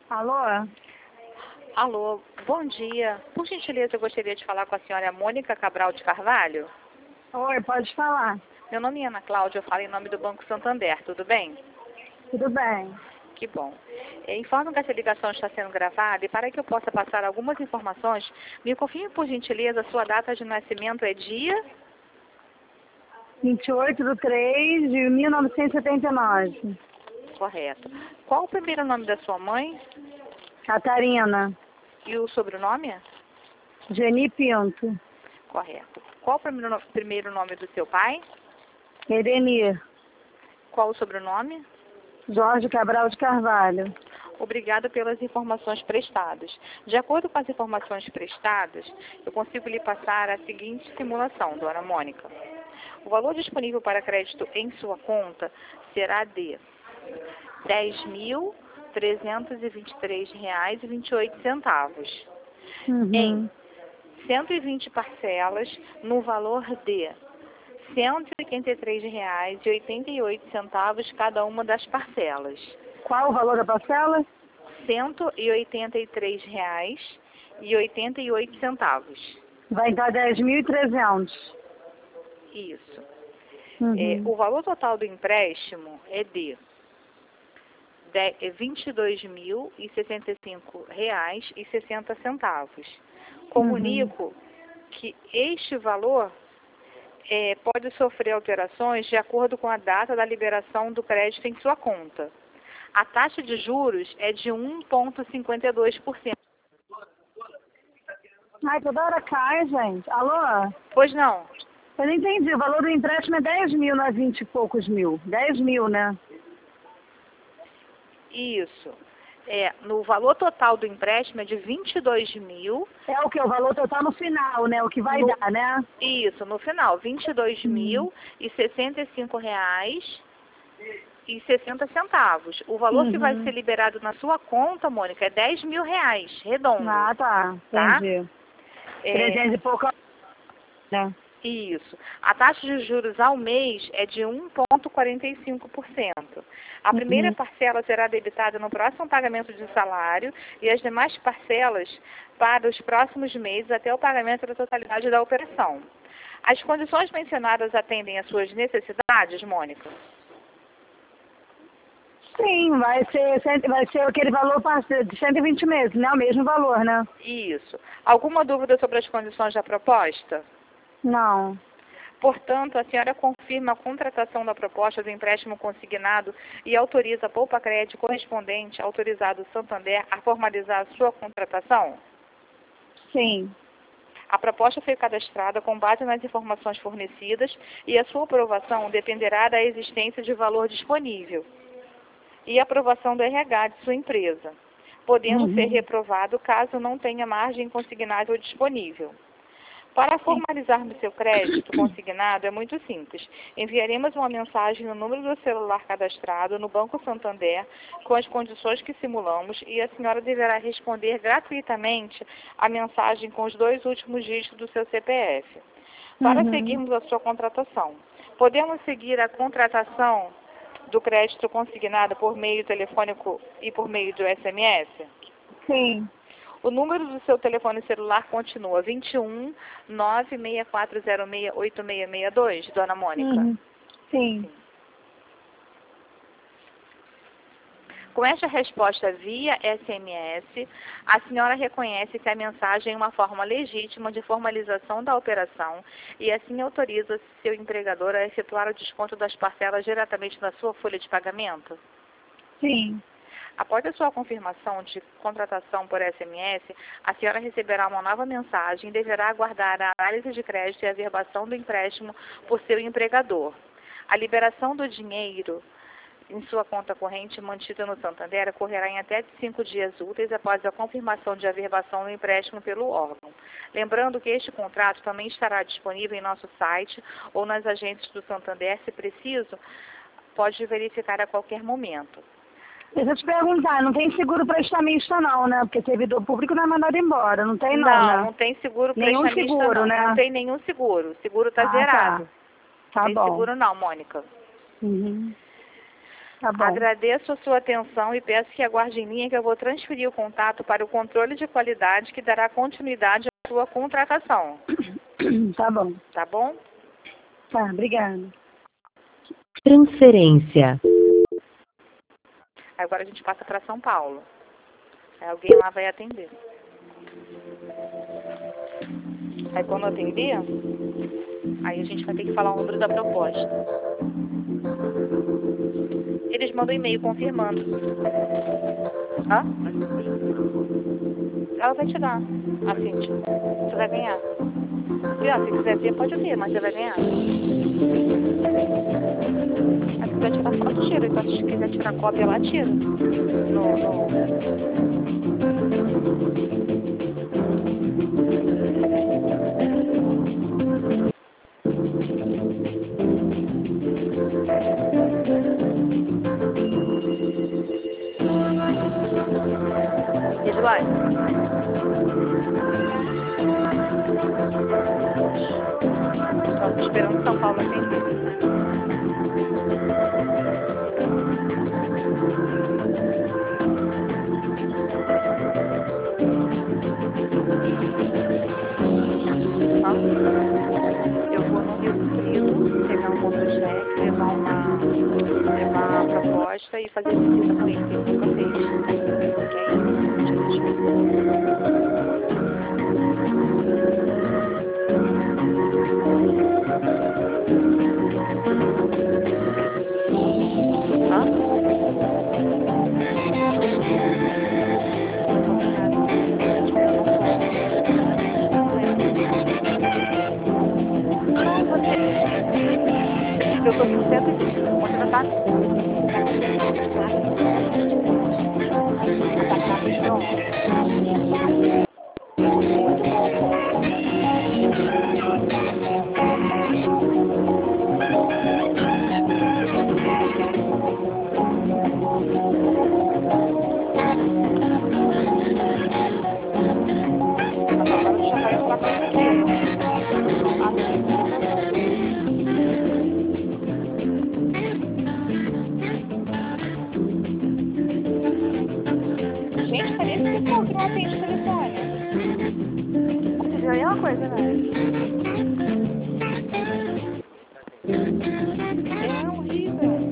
Alô? Alô, bom dia. Por gentileza, eu gostaria de falar com a senhora Mônica Cabral de Carvalho. Oi, pode falar. Meu nome é Ana Cláudia, eu falo em nome do Banco Santander, tudo bem? Tudo bem. Que bom. Informo que essa ligação está sendo gravada e para que eu possa passar algumas informações, me confirme por gentileza, sua data de nascimento é dia? 28/3/1979. Correto. Qual o primeiro nome da sua mãe Catarina. e o sobrenome? Geni Pinto. Correto. Qual o primeiro nome do seu pai? Edenir. Qual o sobrenome? Jorge Cabral de Carvalho. Obrigada pelas informações prestadas. De acordo com as informações prestadas, eu consigo lhe passar a seguinte simulação, dona Mônica. O valor disponível para crédito em sua conta será de R$ 10.323,28 em 120 parcelas no valor de R$ 183,88 cada uma das parcelas. Qual o valor da parcela? R$ 183,88. Vai dar 10.300. Isso. O valor total do empréstimo é de R$ 22.065,60. Comunico que este valor pode sofrer alterações de acordo com a data da liberação do crédito em sua conta. A taxa de juros é de 1,52%. Ai, toda hora cai, gente. Alô? Pois não? Eu não entendi. O valor do empréstimo é 10 mil, não é 20 e poucos mil. 10 mil, né? Isso. No valor total do empréstimo é de 22 mil. É o que? O valor total no final, né? O que vai dar, né? Isso, no final, R$ 22.065,60. O valor que vai ser liberado na sua conta, Mônica, é R$ 10.000, redondo. Ah, tá. Tá? Entendi. 300 e pouco, né? Isso. A taxa de juros ao mês é de 1,45%. A primeira parcela será debitada no próximo pagamento de salário e as demais parcelas para os próximos meses até o pagamento da totalidade da operação. As condições mencionadas atendem às suas necessidades, Mônica? Sim, vai ser aquele valor de 120 meses, né? O mesmo valor, né? Isso. Alguma dúvida sobre as condições da proposta? Não. Portanto, a senhora confirma a contratação da proposta do empréstimo consignado e autoriza a Poupa Crédito correspondente autorizado Santander a formalizar a sua contratação? Sim. A proposta foi cadastrada com base nas informações fornecidas e a sua aprovação dependerá da existência de valor disponível e aprovação do RH de sua empresa, podendo ser reprovado caso não tenha margem consignável disponível. Para formalizarmos seu crédito consignado é muito simples. Enviaremos uma mensagem no número do celular cadastrado no Banco Santander com as condições que simulamos e a senhora deverá responder gratuitamente a mensagem com os 2 últimos dígitos do seu CPF. Para seguirmos a sua contratação, podemos seguir a contratação do crédito consignado por meio telefônico e por meio do SMS? Sim. O número do seu telefone celular continua 21 96406 8662, dona Mônica? Sim. Com esta resposta via SMS, a senhora reconhece que a mensagem é uma forma legítima de formalização da operação e assim autoriza seu empregador a efetuar o desconto das parcelas diretamente na sua folha de pagamento? Sim. Após a sua confirmação de contratação por SMS, a senhora receberá uma nova mensagem e deverá aguardar a análise de crédito e a averbação do empréstimo por seu empregador. A liberação do dinheiro em sua conta corrente mantida no Santander ocorrerá em até 5 dias úteis após a confirmação de averbação do empréstimo pelo órgão. Lembrando que este contrato também estará disponível em nosso site ou nas agências do Santander, se preciso, pode verificar a qualquer momento. Deixa eu te perguntar, não tem seguro prestamista não, né? Porque servidor público não é mandado embora, não tem não, né? Não tem seguro Nenhum prestamista seguro, não. né? Não tem nenhum seguro. O seguro está zerado. Tá Não tem bom. seguro não, Mônica. Tá bom. Agradeço a sua atenção e peço que aguarde em linha que eu vou transferir o contato para o controle de qualidade que dará continuidade à sua contratação. Tá bom. Tá bom? Tá, obrigada. Transferência. Agora a gente passa para São Paulo. Aí alguém lá vai atender. Aí quando atender, aí a gente vai ter que falar o número da proposta. Eles mandam e-mail confirmando. Hã? Ela vai te dar, a Cíntia. Você vai ganhar. Se quiser ver, pode ver, mas você vai ganhar. Se quiser tirar foto, tira. Então, se quiser tirar cópia lá, tira. Edilai. Estou esperando São Paulo atender. Eu vou no Rio Preto, pegar um motocheque, levar a proposta e fazer visita com ele, que ele nunca fez. Que é eu estou com 105, contratar. Gente, cadê esse pessoal que não atende o telefone? Você viu aí uma coisa, né? É horrível.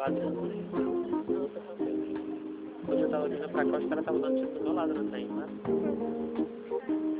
lado. Não, tá tranquilo. Hoje eu tava vindo pra cá, os caras estavam dando tiro do meu lado no trem, mas...